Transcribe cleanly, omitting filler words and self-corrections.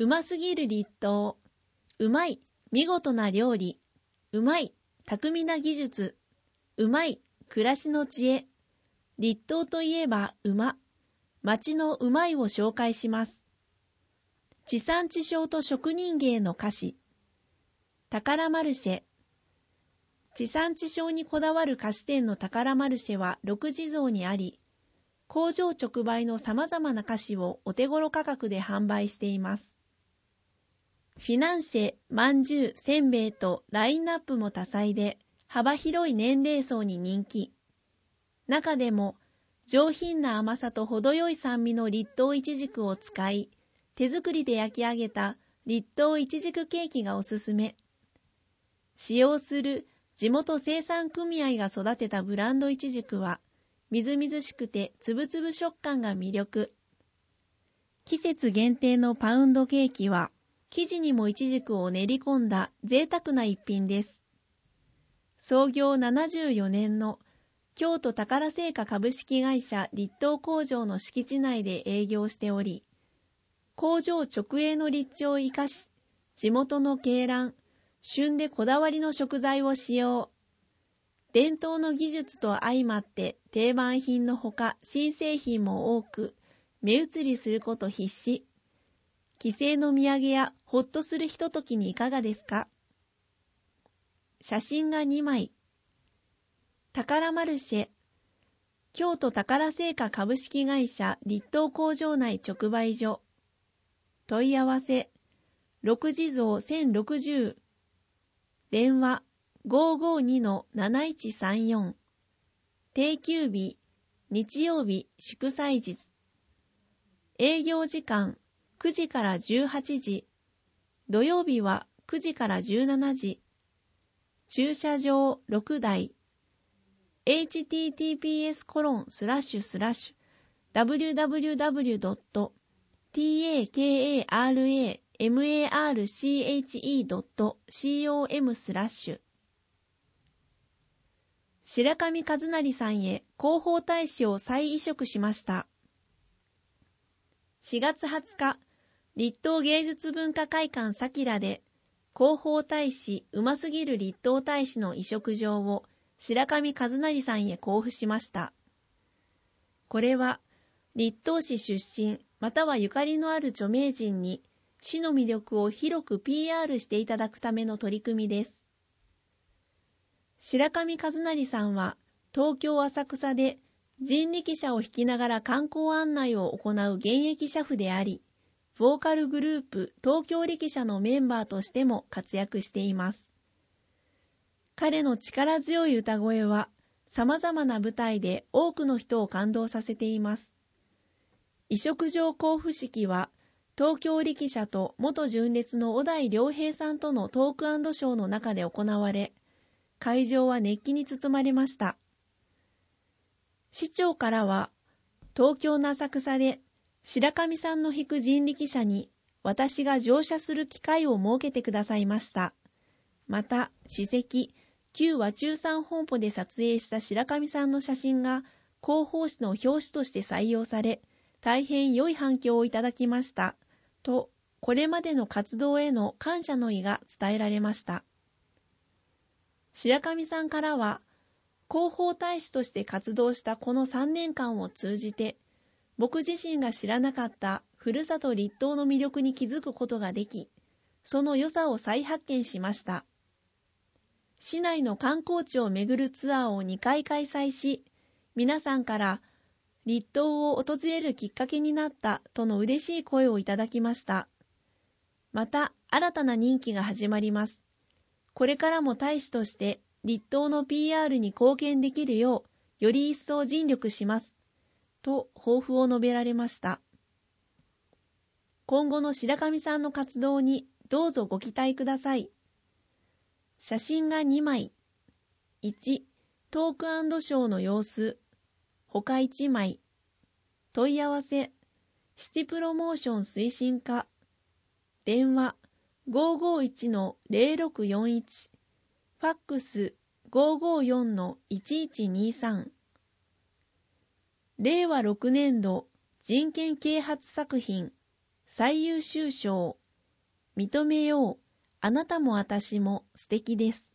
うますぎる立冬。うまい、見事な料理。うまい、巧みな技術。うまい、暮らしの知恵。立冬といえば馬。町のうまいを紹介します。地産地消と職人芸の菓子。宝マルシェ。地産地消にこだわる菓子店の宝マルシェは6地蔵にあり、工場直売のさまざまな菓子をお手頃価格で販売しています。フィナンシェ、まんじゅう、せんべいとラインナップも多彩で幅広い年齢層に人気。中でも上品な甘さと程よい酸味の立冬いちじくを使い、手作りで焼き上げた立冬いちじくケーキがおすすめ。使用する地元生産組合が育てたブランドいちじくは、みずみずしくてつぶつぶ食感が魅力。季節限定のパウンドケーキは、生地にもいちじくを練り込んだ贅沢な一品です。創業74年の京都宝製菓株式会社立冬工場の敷地内で営業しており、工場直営の立地を生かし、地元の鶏卵、旬でこだわりの食材を使用。伝統の技術と相まって定番品のほか新製品も多く、目移りすること必至。帰省の土産やほっとするひとときにいかがですか？写真が2枚。宝マルシェ。京都宝製菓株式会社立冬工場内直売所。問い合わせ。6地蔵1060。電話 552-7134。定休日。日曜日祝祭日。営業時間9時から18時。土曜日は9時から17時。駐車場6台。https://www.takaramarche.com/ 白上和成さんへ広報大使を再委嘱しました。4月20日、立冬芸術文化会館さきらで、広報大使うますぎる立冬大使の委嘱状を白上和成さんへ交付しました。これは、立冬市出身またはゆかりのある著名人に市の魅力を広く PR していただくための取り組みです。白上和成さんは東京浅草で人力車を引きながら観光案内を行う現役車夫であり、ボーカルグループ東京力車のメンバーとしても活躍しています。彼の力強い歌声は様々な舞台で多くの人を感動させています。委嘱状交付式は東京力車と元純烈の小田井良平さんとのトーク&ショーの中で行われ、会場は熱気に包まれました。市長からは、東京の浅草で白上さんの引く人力車に私が乗車する機会を設けてくださいました。また、史跡、旧和中山本舗で撮影した白上さんの写真が広報誌の表紙として採用され、大変良い反響をいただきました。と、これまでの活動への感謝の意が伝えられました。白上さんからは、広報大使として活動したこの3年間を通じて、僕自身が知らなかったふるさと立冬の魅力に気づくことができ、その良さを再発見しました。市内の観光地を巡るツアーを2回開催し、皆さんから立冬を訪れるきっかけになったとの嬉しい声をいただきました。また新たな任期が始まります。これからも大使として立冬の PR に貢献できるようより一層尽力します。と抱負を述べられました。今後の白上さんの活動にどうぞご期待ください。写真が2枚。1、トーク&ショーの様子。他1枚。問い合わせ。シティプロモーション推進課。電話 551-0641。ファックス 554-1123。令和6年度人権啓発作品最優秀賞認めよう。あなたも私も素敵です。